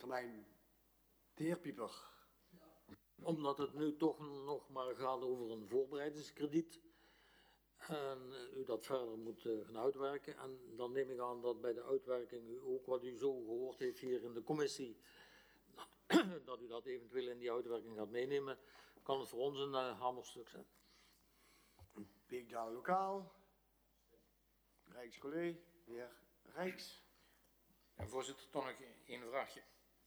termijn. De heer Pieper. Omdat het nu toch nog maar gaat over een voorbereidingskrediet en u dat verder moet gaan uitwerken. En dan neem ik aan dat bij de uitwerking u ook wat u zo gehoord heeft hier in de commissie, dat u dat eventueel in die uitwerking gaat meenemen, kan het voor ons een hamerstuk zijn. Beekdalen lokaal. Rijkscollege, de heer Rijks. Ja, voorzitter, toch nog één vraagje.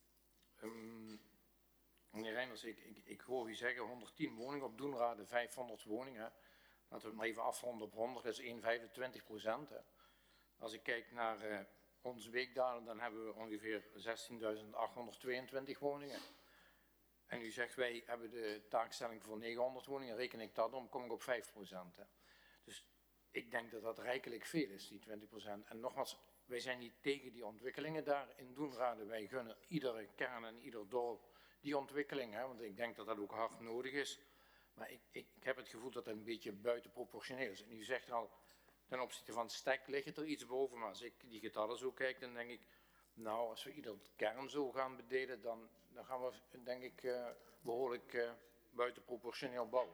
Meneer Reinders, ik hoor u zeggen 110 woningen op Doenrade, 500 woningen. Laten we het maar even afronden op 100, dat is 1,25%. Als ik kijk naar ons Beekdalen, dan hebben we ongeveer 16.822 woningen. En u zegt wij hebben de taakstelling voor 900 woningen, reken ik dat om, kom ik op 5%. Dus ik denk dat dat rijkelijk veel is, die 20%. En nogmaals, wij zijn niet tegen die ontwikkelingen daar in Doenrade. Wij gunnen iedere kern en ieder dorp die ontwikkeling, hè, want ik denk dat dat ook hard nodig is. Maar ik heb het gevoel dat het een beetje buitenproportioneel is. En u zegt al, ten opzichte van STEC ligt het er iets boven. Maar als ik die getallen zo kijk, dan denk ik, nou, als we ieder kern zo gaan bedelen, dan gaan we, denk ik, behoorlijk buitenproportioneel bouwen.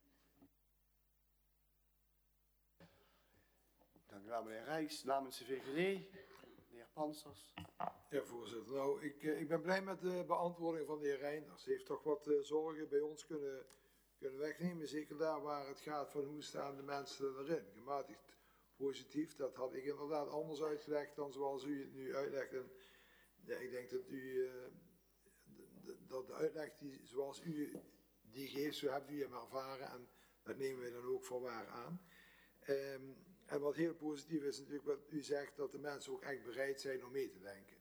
Dank u wel, meneer Rijks. Namens de VVD, de heer Pansers. Ja, voorzitter. Nou, ik ben blij met de beantwoording van de heer Reinders. Hij heeft toch wat zorgen bij ons kunnen wegnemen. Zeker daar waar het gaat van hoe staan de mensen erin. Gematigd positief, dat had ik inderdaad anders uitgelegd dan zoals u het nu uitlegt. En ja, ik denk dat u dat de uitleg zoals u die geeft, zo hebt u hem ervaren en dat nemen wij dan ook voor waar aan. En wat heel positief is natuurlijk wat u zegt, dat de mensen ook echt bereid zijn om mee te denken.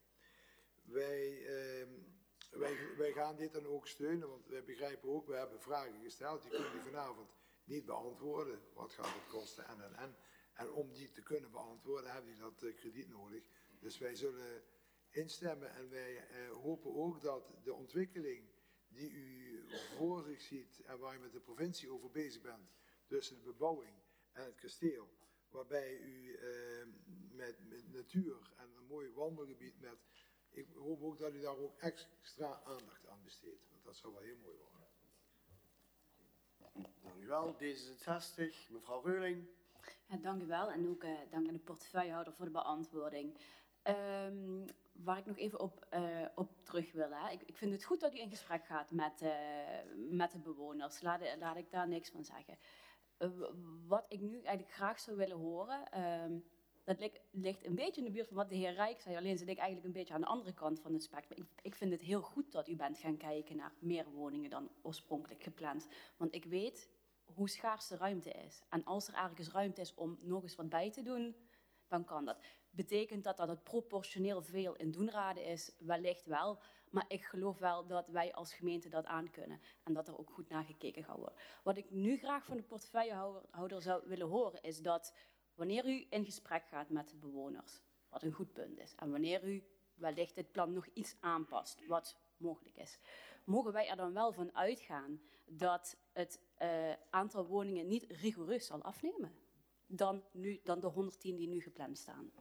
Wij gaan dit dan ook steunen, want wij begrijpen ook, we hebben vragen gesteld, die kunnen we vanavond niet beantwoorden. Wat gaat het kosten en om die te kunnen beantwoorden heb je dat krediet nodig. Dus wij zullen instemmen en wij hopen ook dat de ontwikkeling die u voor zich ziet en waar je met de provincie over bezig bent, tussen de bebouwing en het kasteel, waarbij u met natuur en een mooi wandelgebied ik hoop ook dat u daar ook extra aandacht aan besteedt, want dat zou wel heel mooi worden. Dank u wel. D66, mevrouw Reuling. Ja, dank u wel en ook dank aan de portefeuillehouder voor de beantwoording. Waar ik nog even op terug wil. Hè. Ik vind het goed dat u in gesprek gaat met de bewoners. Laat ik daar niks van zeggen. Wat ik nu eigenlijk graag zou willen horen, dat ligt een beetje in de buurt van wat de heer Rijk zei. Alleen zit ik eigenlijk een beetje aan de andere kant van het spectrum. Ik vind het heel goed dat u bent gaan kijken naar meer woningen dan oorspronkelijk gepland. Want ik weet hoe schaars de ruimte is. En als er ergens ruimte is om nog eens wat bij te doen, dan kan dat. Betekent dat het proportioneel veel in Doenrade is? Wellicht wel. Maar ik geloof wel dat wij als gemeente dat aan kunnen. En dat er ook goed naar gekeken gaat worden. Wat ik nu graag van de portefeuillehouder zou willen horen is dat wanneer u in gesprek gaat met de bewoners, wat een goed punt is, en wanneer u wellicht het plan nog iets aanpast, wat mogelijk is, mogen wij er dan wel van uitgaan dat het aantal woningen niet rigoureus zal afnemen dan de 110 die nu gepland staan.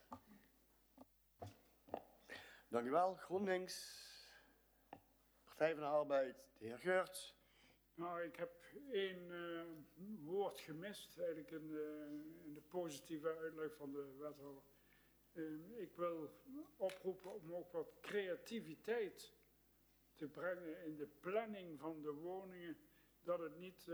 Dank u wel. GroenLinks, Partij van de Arbeid, de heer Geurts. Nou, ik heb één woord gemist, eigenlijk in de positieve uitleg van de wethouder. Ik wil oproepen om ook wat creativiteit te brengen in de planning van de woningen. Dat het niet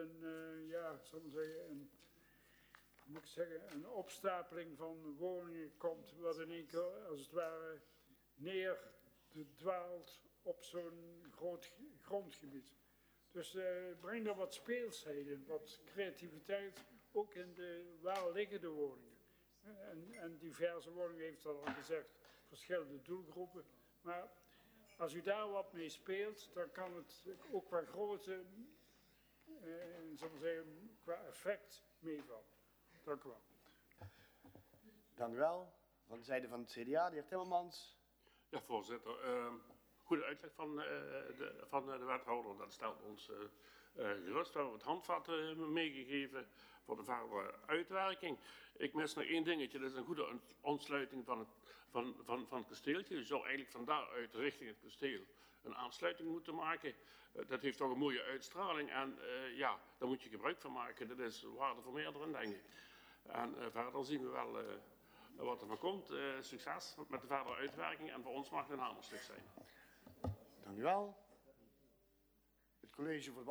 een opstapeling van woningen komt, wat in één keer als het ware neerdwaalt op zo'n groot grondgebied. Dus breng er wat speelsheid in, wat creativiteit, ook in de welliggende woningen. En diverse woningen heeft al gezegd, verschillende doelgroepen. Maar als u daar wat mee speelt, dan kan het ook qua grootte, qua effect meevallen. Dank u wel. Dank u wel. Van de zijde van het CDA, de heer Timmermans. Ja, voorzitter. Goede uitleg van de wethouder. Dat stelt ons gerust. We hebben het handvat meegegeven voor de verdere uitwerking. Ik mis nog één dingetje, dat is een goede ontsluiting van het kasteeltje. Je zou eigenlijk van daaruit richting het kasteel een aansluiting moeten maken. Dat heeft toch een mooie uitstraling en ja, daar moet je gebruik van maken. Dat is waarde voor meerdere, denk ik. En verder zien we wel wat er van komt. Succes met de verdere uitwerking en voor ons mag het een hamerstuk zijn. Dank u wel. Het college voor